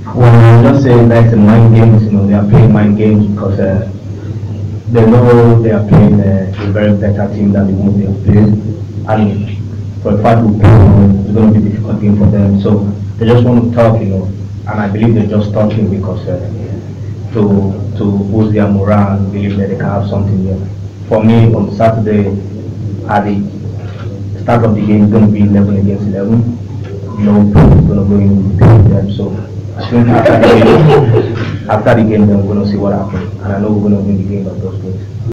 Well, just say that's a mind games. They are playing mind games because they know they are playing a very better team than the ones they have played, and for a fact to play, it's going to be a difficult game for them. So they just want to talk, and I believe they're just talking because to boost their morale and believe that they can have something there. For me, on Saturday, at the start of the game, it's going to be 11 against 11. No proof is going to go in between them. So I think after the game, then we're going to see what happens, and I know we're going to win the game of those games.